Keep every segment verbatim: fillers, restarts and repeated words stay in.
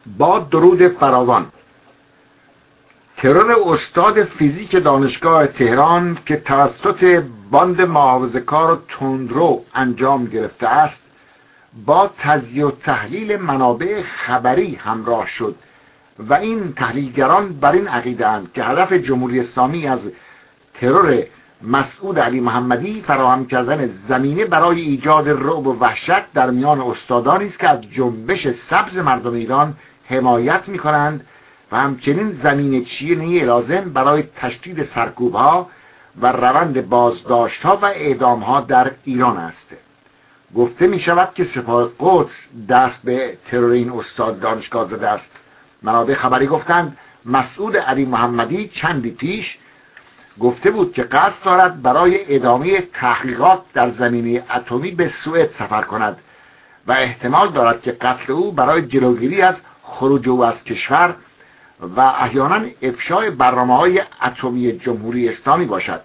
با درود فراوان. ترور استاد فیزیک دانشگاه تهران که توسط باند محافظه‌کار و تندرو انجام گرفته است، با تجزیه و تحلیل منابع خبری همراه شد و این تحلیلگران بر این عقیده‌اند که هدف جمهوری اسلامی از ترور مسعود علی محمدی فراهم کردن زمینه برای ایجاد رعب و وحشت در میان استادانی است که از جنبش سبز مردم ایران حمایت می‌کنند و همچنین زمینه چینی لازم برای تشدید سرکوب‌ها و روند بازداشت‌ها و اعدام‌ها در ایران است. گفته می‌شود که سپاه قدس دست به ترور این استاد دانشگاه زده است. منابع خبری گفتند مسعود علی محمدی چندی پیش گفته بود که قصد دارد برای ادامه تحقیقات در زمینه اتمی به سوئد سفر کند و احتمال دارد که قتل او برای جلوگیری از خروج او از کشور و احیانا افشای برنامه‌های اتمی جمهوری اسلامی باشد.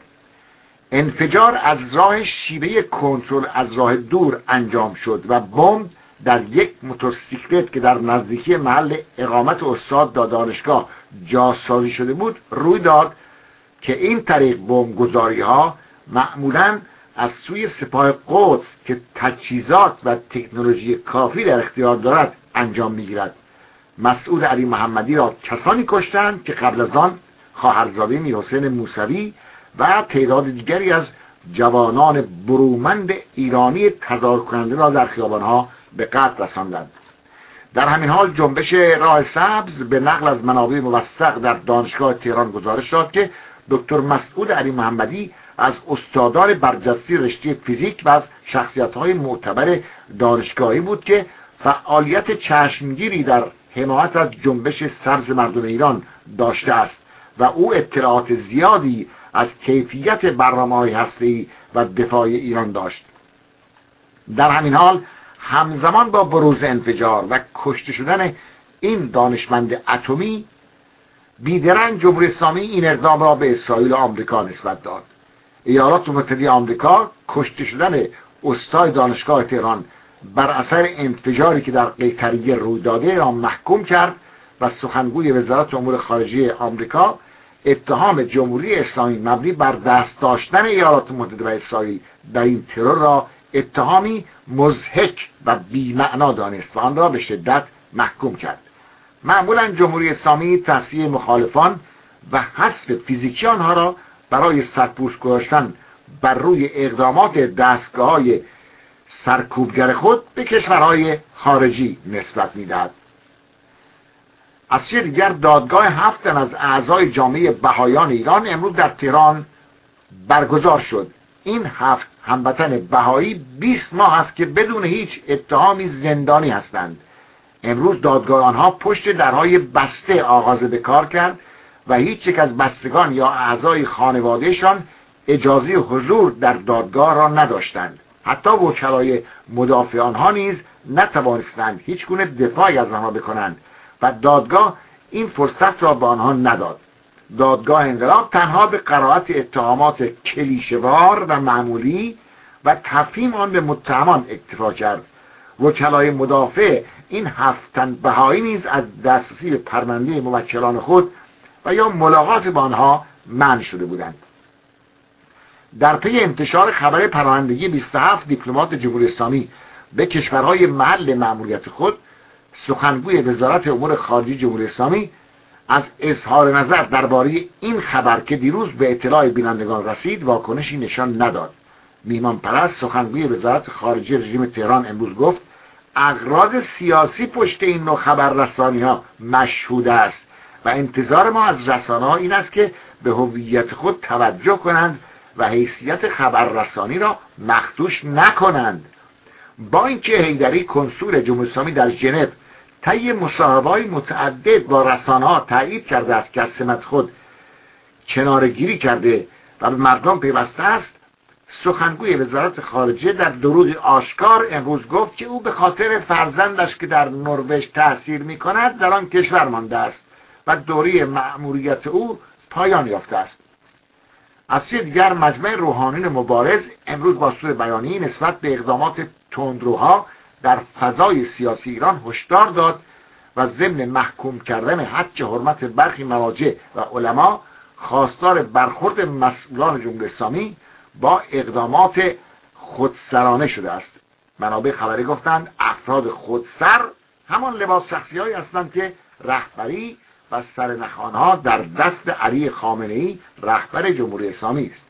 انفجار از راه شیوه کنترل از راه دور انجام شد و بمب در یک موتورسیکلت که در نزدیکی محل اقامت استاد دانشگاه جاسازی شده بود روی داد که این طریق بمبگذاری ها معمولاً از سوی سپاه قدس که تجهیزات و تکنولوژی کافی در اختیار دارد انجام میگیرد. مسعود علی محمدی را کسانی کشتند که قبل از آن خواهرزاده میرحسین موسوی و تعداد دیگری از جوانان برومند ایرانی تظاهر کننده را در خیابانها به قتل رساندند. در همین حال جنبش راه سبز به نقل از منابع موثق در دانشگاه تهران گزارش داد که دکتر مسعود علی محمدی از استادان برجسته رشته فیزیک و از شخصیت‌های معتبر دانشگاهی بود که فعالیت چشمگیری در حمایت از جنبش سبز مردم ایران داشته است و او اطلاعات زیادی از کیفیت برنامه‌های هسته‌ای و دفاعی ایران داشت. در همین حال همزمان با بروز انفجار و کشته شدن این دانشمند اتمی، بیدرنگ جمهوری اسلامی این اقدام را به اسرائیل و آمریکا نسبت داد. ایالات متحده آمریکا کشته شدن استاد دانشگاه تهران بر اثر انفجاری که در قیطریه روی داده را محکوم کرد و سخنگوی وزارت امور خارجه آمریکا اتهام جمهوری اسلامی مبنی بر دست داشتن ایالات متحده و اسرائیل در این ترور را اتهامی مضحک و بی‌معنا دانست و آن را به شدت محکوم کرد. معمولا جمهوری اسلامی تصفیه مخالفان و حذف فیزیکی آنها را برای سرپوش گذاشتن بر روی اقدامات دستگاه‌های سرکوبگر خود به کشورهای خارجی نسبت می‌دهد. از سوی دیگر دادگاه هفت تن از اعضای جامعه بهائیان ایران امروز در تهران برگزار شد. این هفت هموطن بهایی بیست ماه است که بدون هیچ اتهامی زندانی هستند. امروز دادگاه آنها پشت درهای بسته آغاز به کار کرد و هیچ یک از بستگان یا اعضای خانوادهشان اجازه حضور در دادگاه را نداشتند. حتی وکلای مدافع آنها نیز نتوانستند هیچ گونه دفاعی از آنها بکنند و دادگاه این فرصت را به آنها نداد. دادگاه انقلاب تنها به قرائت اتهامات کلیشه‌وار و معمولی و تفهیم آن به متهمان اکتفا کرد. وکلای مدافع این هفت تن بهایی نیز از دسترسی به پرونده موکلان خود و یا ملاقات با آنها منع شده بودند. در پی انتشار خبر پناهندگی بیست و هفت دیپلمات جمهوری اسلامی به کشورهای محل مأموریت خود، سخنگوی وزارت امور خارجه جمهوری اسلامی از اظهار نظر درباره این خبر که دیروز به اطلاع بینندگان رسید واکنشی نشان نداد. میهمان پرست سخنگوی وزارت خارجه رژیم تهران امروز گفت اغراض سیاسی پشت این نوع خبررسانی ها مشهود است و انتظار ما از رسانه ها این است که به هویت خود توجه کنند و حیثیت خبررسانی را مخدوش نکنند. با اینکه حیدری کنسول جمهوری اسلامی در ژنو طی مصاحبه‌های متعدد با رسانه‌ها تایید کرده است که از سمت خود کناره‌گیری کرده و به مردم پیوسته است، سخنگوی وزارت خارجه در دروغی آشکار امروز گفت که او به خاطر فرزندش که در نروژ تحصیل می‌کند در آن کشور مانده است و دوره مأموریت او پایان یافته است. از سوی دیگر مجمع روحانیون مبارز امروز با سوء بیانی نسبت به اقدامات تندروها در فضای سیاسی ایران هشدار داد و ضمن محکوم کردن حج حرمت برخی مراجع و علما خواستار برخورد مسئولان جمهوری اسلامی با اقدامات خودسرانه شده است. منابع خبری گفتند افراد خودسر همان لباس شخصی هایی هستند که رهبری و سرنخوان‌ها در دست علی خامنه‌ای رهبر جمهوری اسلامی است.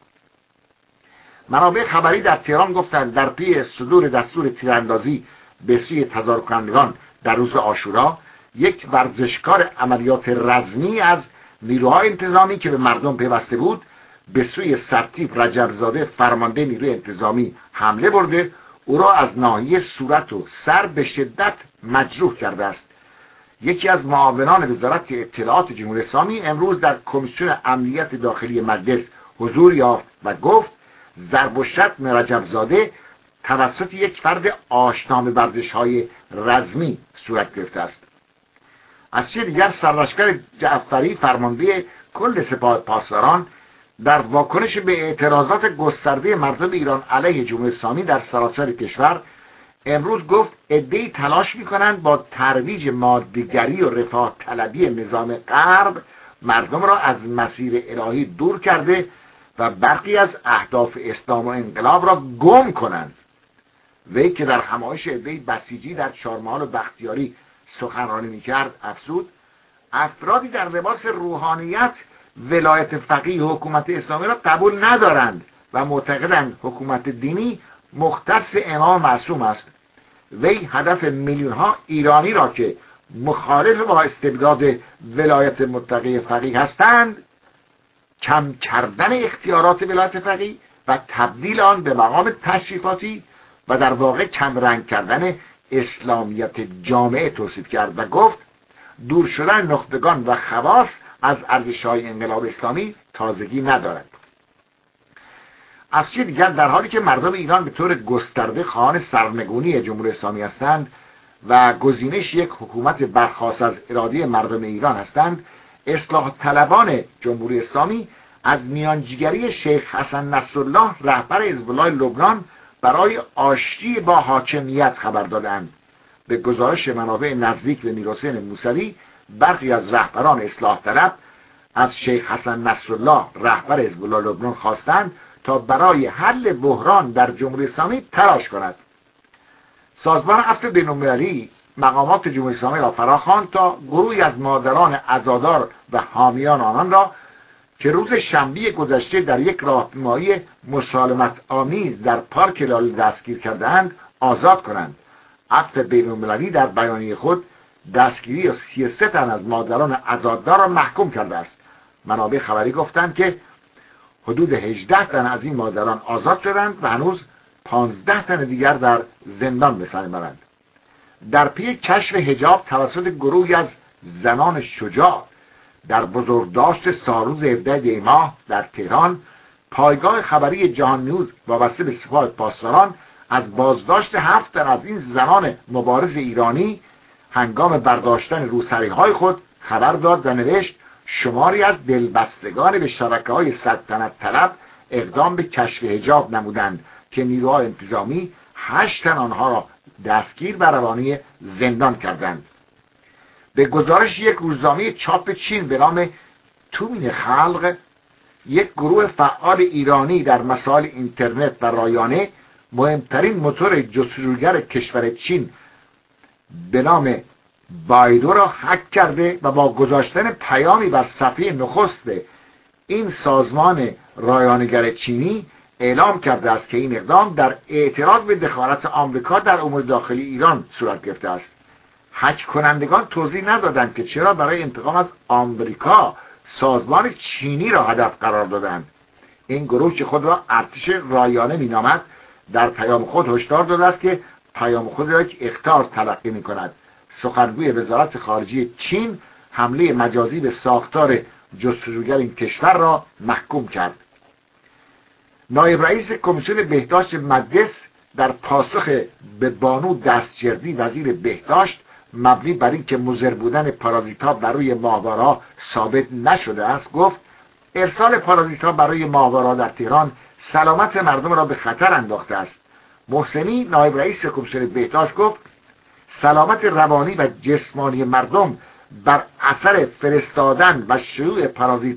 منابع خبری در تهران گفتند در پی صدور دستور تیراندازی به سوی تظاهرکنندگان در روز عاشورا، یک ورزشکار عملیات رزمی از نیروهای انتظامی که به مردم پیوسته بود به سوی سرتیپ رجبزاده فرمانده نیروی انتظامی حمله برده او را از ناحیه صورت و سر به شدت مجروح کرده است. یکی از معاونان وزارت اطلاعات جمهوری اسلامی امروز در کمیسیون امنیت داخلی مجلس حضور یافت و گفت ضرب و شتم رجبزاده توسط یک فرد آشنا به ورزش‌های رزمی صورت گرفته است. از سوی دیگر سرلشکر جعفری فرمانده کل سپاه پاسداران در واکنش به اعتراضات گسترده مردم ایران علیه جمهوری اسلامی در سراسر کشور امروز گفت عده‌ای تلاش می‌کنند با ترویج ماده‌گری و رفاه طلبی نظام غرب مردم را از مسیر الهی دور کرده و برخی از اهداف اسلام و انقلاب را گم کنند. وی که در همایش عده‌ای بسیجی در چهارمحال و بختیاری سخنرانی می‌کرد افزود افرادی در لباس روحانیت ولایت فقیه و حکومت اسلامی را قبول ندارند و معتقدند حکومت دینی مختص امام معصوم است. وی هدف میلیون ها ایرانی را که مخالف با استبداد ولایت متقی فقیه هستند کم کردن اختیارات ولایت فقیه و تبدیل آن به مقام تشریفاتی و در واقع کم رنگ کردن اسلامیت جامعه توصیف کرد و گفت دور شدن نخبگان و خواص از ارزش‌های انقلاب اسلامی تازگی ندارد. از سوی دیگر در حالی که مردم ایران به طور گسترده خواهان سرنگونی جمهوری اسلامی هستند و گزینش یک حکومت برخاست از اراده مردم ایران هستند، اصلاح طلبان جمهوری اسلامی از میانجیگری شیخ حسن نصرالله رهبر حزب الله لبنان برای آشتی با حاکمیت خبر دادند. به گزارش منابع نزدیک به میرحسین موسوی برخی از رهبران اصلاح طلب از شیخ حسن نصرالله رهبر حزب الله لبنان خواستند تا برای حل بحران در جمهوری اسلامی تلاش کند. سازمان عفو بین‌المللی مقامات جمهوری اسلامی را فراخواند تا گروهی از مادران عزادار و حامیان آنان را که روز شنبه گذشته در یک راهپیمایی مسالمت آمیز در پارک لاله دستگیر کردند آزاد کنند. عفو بین‌المللی در بیانیه خود دستگیری سی و سه تن از مادران عزادار را محکوم کرده است. منابع خبری گفتند که حدود هجده تن از این مادران آزاد شدند و هنوز پانزده تن دیگر در زندان به سر میبرند. در پی کشف حجاب توسط گروهی از زنان شجاع در بزرگداشت سالروز هفدهم دی ماه در تهران، پایگاه خبری جهان نیوز وابسته به سپاه پاسداران از بازداشت هفت تن از این زنان مبارز ایرانی هنگام برداشتن روسری‌های خود خبر داد و نوشت شماری از دلبستگان به شبکه‌های سلطنت طلب اقدام به کشف حجاب نمودند که نیروهای انتظامی هشت تن آنها را دستگیر و روانی زندان کردند. به گزارش یک روزنامه چاپ چین به نام تومین خلق، یک گروه فعال ایرانی در مسائل اینترنت و رایانه مهمترین موتور جستجوگر کشور چین به نام بایدو را هک کرده و با گذاشتن پیامی بر صفحه نخست این سازمان رایانه‌گر چینی اعلام کرده است که این اقدام در اعتراض به دخالت آمریکا در امور داخلی ایران صورت گرفته است. هک کنندگان توضیح ندادند که چرا برای انتقام از آمریکا سازمان چینی را هدف قرار دادند. این گروه که خود را ارتش رایانه مینامد در پیام خود هشدار داده است که پیام خود را یک اخطار تلقی می‌کند. سخنگوی وزارت خارجه چین حمله مجازی به ساختار جستجوگر این کشور را محکوم کرد. نایب رئیس کمیسیون بهداشت مجلس در پاسخ به بانو دستجردی وزیر بهداشت مبنی بر اینکه مضر بودن پارازیت‌ها برای ماهواره‌ها ثابت نشده است گفت ارسال پارازیت‌ها برای ماهواره‌ها در تهران سلامت مردم را به خطر انداخته است. محسنی نایب رئیس کمیسیون بهداشت گفت سلامت روانی و جسمانی مردم بر اثر فرستادن و شیوع پارازیت